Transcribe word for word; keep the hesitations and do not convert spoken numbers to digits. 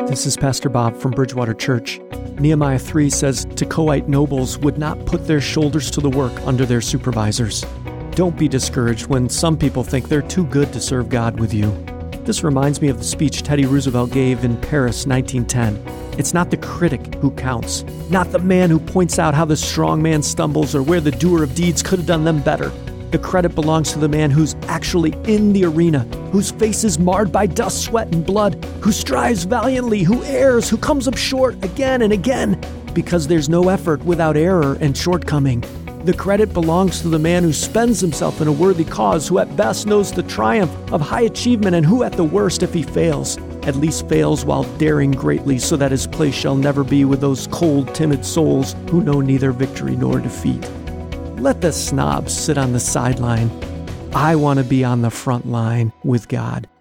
This is Pastor Bob from Bridgewater Church. Nehemiah three says Tekoite nobles would not put their shoulders to the work under their supervisors. Don't be discouraged when some people think they're too good to serve God with you. This reminds me of the speech Teddy Roosevelt gave in Paris, nineteen ten. It's not the critic who counts, not the man who points out how the strong man stumbles or where the doer of deeds could have done them better. The credit belongs to the man who's actually in the arena, whose face is marred by dust, sweat, and blood, who strives valiantly, who errs, who comes up short again and again, because there's no effort without error and shortcoming. The credit belongs to the man who spends himself in a worthy cause, who at best knows the triumph of high achievement, and who at the worst, if he fails, at least fails while daring greatly, so that his place shall never be with those cold, timid souls who know neither victory nor defeat. Let the snobs sit on the sideline. I want to be on the front line with God.